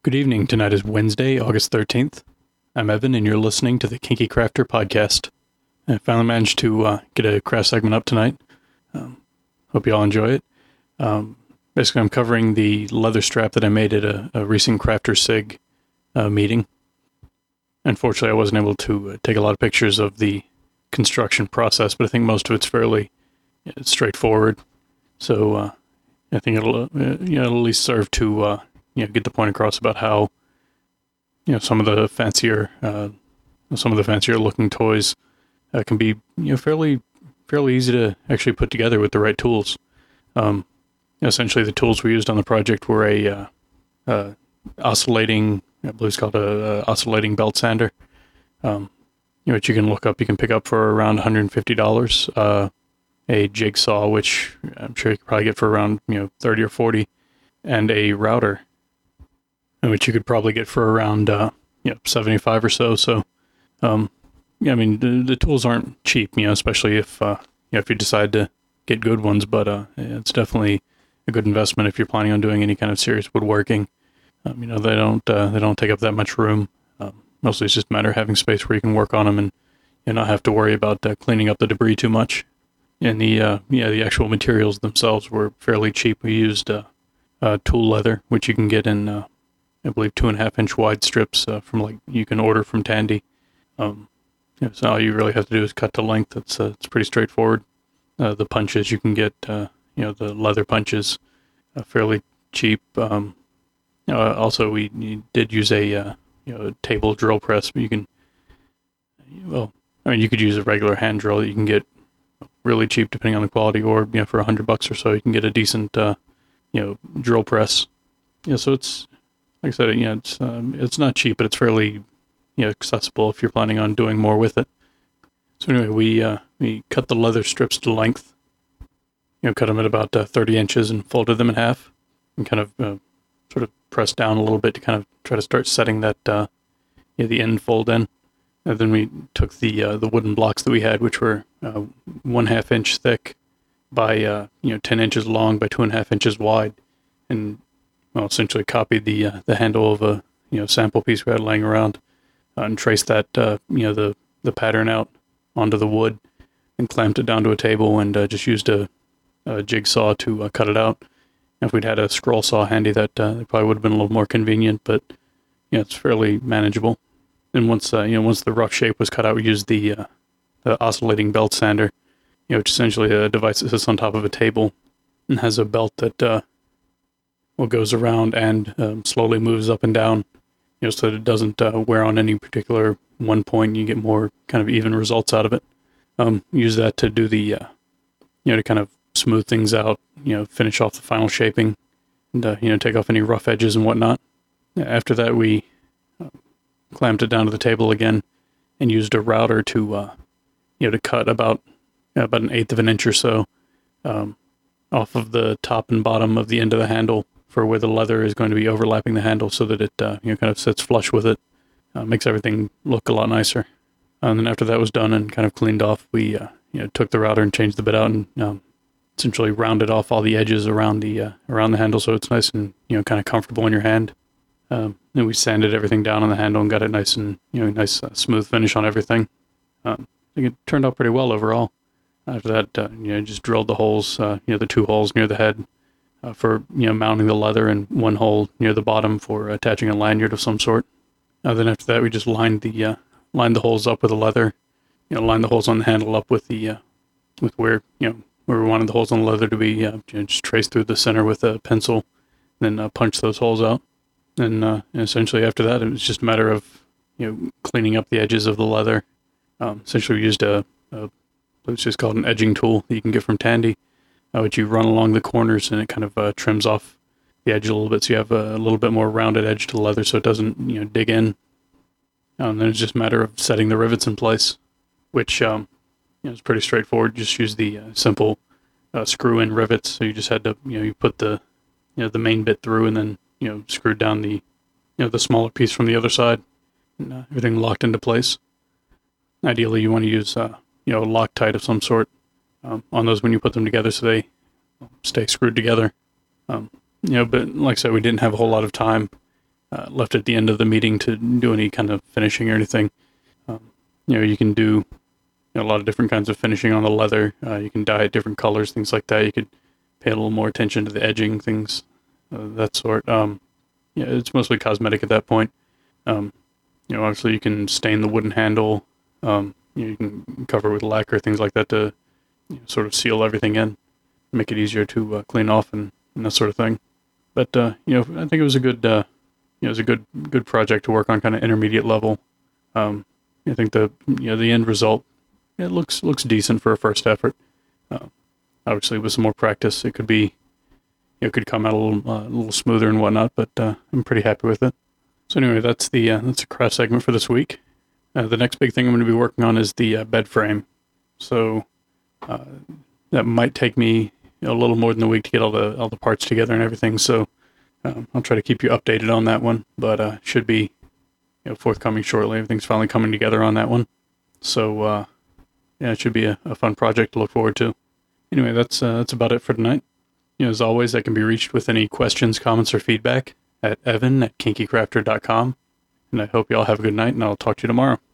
Good evening. Tonight is Wednesday, August 13th. I'm Evan, and you're listening to the Kinky Crafter podcast. I finally managed to get a craft segment up tonight. Hope you all enjoy it. Basically, I'm covering the leather strap that I made at a recent Crafter Sig meeting. Unfortunately, I wasn't able to take a lot of pictures of the construction process, but I think most of it's fairly straightforward. So I think it'll at least serve to get the point across about how some of the fancier looking toys can be fairly easy to actually put together with the right tools. Essentially, the tools we used on the project were a oscillating, I believe it's called a oscillating belt sander, which you can look up. You can pick up for around $150. A jigsaw, which I'm sure you could probably get for around 30 or 40, and a router, which you could probably get for around 75 or so. So, the tools aren't cheap, especially if you decide to get good ones. But it's definitely a good investment if you're planning on doing any kind of serious woodworking. They don't take up that much room. Mostly it's just a matter of having space where you can work on them and not have to worry about cleaning up the debris too much. And the actual materials themselves were fairly cheap. We used tool leather, which you can get in I believe 2.5-inch wide strips you can order from Tandy. So all you really have to do is cut to length. It's pretty straightforward. The punches you can get, the leather punches, fairly cheap. Also, we did use a table drill press. But you could use a regular hand drill that you can get really cheap depending on the quality, or for $100 or so you can get a decent drill press. So it's, like I said, it's not cheap, but it's fairly accessible if you're planning on doing more with it. So anyway, we cut the leather strips to length, cut them at about 30 inches and folded them in half, and kind of sort of pressed down a little bit to kind of try to start setting that the end fold in. And then we took the wooden blocks that we had, which were 1/2 inch thick by 10 inches long by 2.5 inches wide, and essentially copied the handle of a sample piece we had laying around, and traced that the pattern out onto the wood, and clamped it down to a table, and just used a jigsaw to cut it out. And if we'd had a scroll saw handy, that probably would have been a little more convenient, but it's fairly manageable. And once the rough shape was cut out, we used the oscillating belt sander, which is essentially a device that sits on top of a table and has a belt that goes around and slowly moves up and down, so that it doesn't wear on any particular one point. And you get more kind of even results out of it. Use that to do the to kind of smooth things out, finish off the final shaping, and take off any rough edges and whatnot. After that, we clamped it down to the table again, and used a router to cut about 1/8 of an inch or so off of the top and bottom of the end of the handle for where the leather is going to be overlapping the handle, so that it kind of sits flush with it. Makes everything look a lot nicer. And then after that was done and kind of cleaned off, we took the router and changed the bit out, and essentially rounded off all the edges around the handle, so it's nice and kind of comfortable in your hand. Then we sanded everything down on the handle and got it nice and smooth finish on everything. I think it turned out pretty well overall. After that, just drilled the holes, the 2 holes near the head for mounting the leather, and 1 hole near the bottom for attaching a lanyard of some sort. Then after that, we just lined the holes up with the leather. Lined the holes on the handle up with where we wanted the holes on the leather to be. Just traced through the center with a pencil, then punch those holes out. And essentially after that, it was just a matter of cleaning up the edges of the leather. Essentially, we used it's just called an edging tool that you can get from Tandy, which you run along the corners, and it kind of trims off the edge a little bit, so you have a little bit more rounded edge to the leather, so it doesn't dig in. And then it's just a matter of setting the rivets in place, which is pretty straightforward. Just use the simple screw-in rivets. So you just had to you put the main bit through, and then screwed down the smaller piece from the other side, and everything locked into place. Ideally, you want to use Loctite of some sort on those when you put them together, so they stay screwed together. But like I said, we didn't have a whole lot of time left at the end of the meeting to do any kind of finishing or anything. You can do a lot of different kinds of finishing on the leather. You can dye it different colors, things like that. You could pay a little more attention to the edging, things that sort. It's mostly cosmetic at that point. Obviously you can stain the wooden handle. You can cover with lacquer, things like that to sort of seal everything in, make it easier to clean off and that sort of thing. But I think it was a good, it was a good project to work on, kind of intermediate level. I think the end result, it looks decent for a first effort. Obviously, with some more practice, it could be, it could come out a little smoother and whatnot. But I'm pretty happy with it. So anyway, that's the craft segment for this week. The next big thing I'm going to be working on is the bed frame. So that might take me a little more than a week to get all the parts together and everything. So I'll try to keep you updated on that one. But should be forthcoming shortly. Everything's finally coming together on that one. So it should be a fun project to look forward to. Anyway, that's about it for tonight. As always, I can be reached with any questions, comments, or feedback at evan@kinkycrafter.com. And I hope you all have a good night, and I'll talk to you tomorrow.